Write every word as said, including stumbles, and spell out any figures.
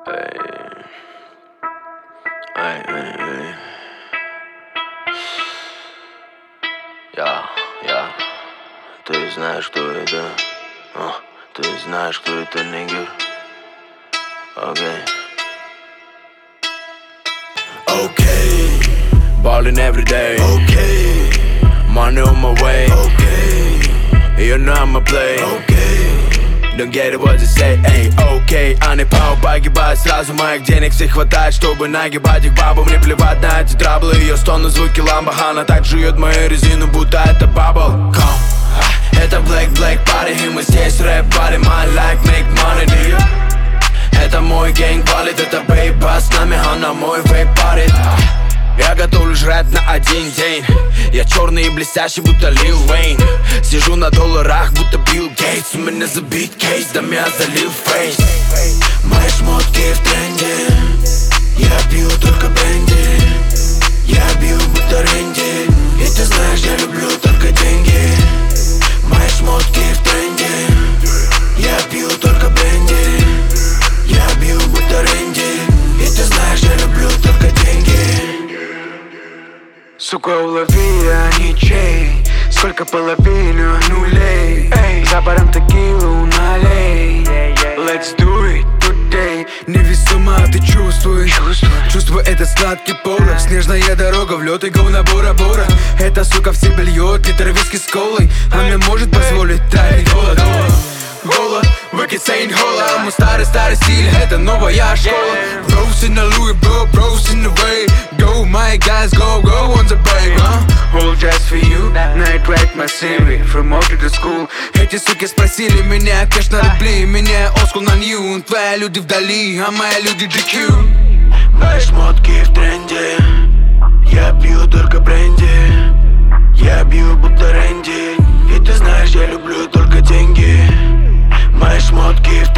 Эй, эй, эй. Я, я. Ты знаешь, кто это? А, ты знаешь, кто это, нигер? Окей. Okay. Ballin' every day. Okay. Money on my way. Okay. You know I'ma play. Okay. Don't get it what you say, эй, окей. Они пау погибают сразу, моих денег всех хватает, чтобы нагибать их бабу. Мне плевать на эти траблы, ее стоны, звуки ламбо. Она так жует мою резину, будто это бабл. Это Black Black Party, и мы здесь рэп парим. I like make money, nigga. Это мой гэнг валит, это бейба с нами, она мой вейп парит. Я готовлю жрать на один день. Я черный и блестящий, будто Лил Уэйн. Сижу на долларах, будто Билл Гейтс. У меня забит кейс, да меня залил фейс. Мои шмотки в тренде. Я пью только бренди. Я бью будто Рэнди. И ты знаешь, я люблю только деньги. Мои шмотки в тренде. Я пью только бренди. Я бью будто Рэнди. И ты знаешь, я люблю только деньги. Сука, улови, а не чей. Сколько половину нулей. Эй, за баром текилу налей. Let's do it today. Невесомо ты чувствуешь. Чувствую этот сладкий порох. Снежная дорога в лед и гоу на Бора-Бора. Эта сука в себе льет литр виски с колой. А мне может позволить тайный голод. Голод, выкид Сейн Холла. Мой старый-старый стиль, это новая школа. Bros in the Louis, bro, bros in the way. Go, my guys, go, go on the break, huh? All just for you, night ride my series. From out to the school. Эти суки спросили меня, кэш на рубли. Меня олдскул на нью. Твои люди вдали, а мои люди джи кью. Мои шмотки в тренде. Я пью только бренди. Я бью будто Рэнди. И ты знаешь, я люблю только деньги. Мои шмотки в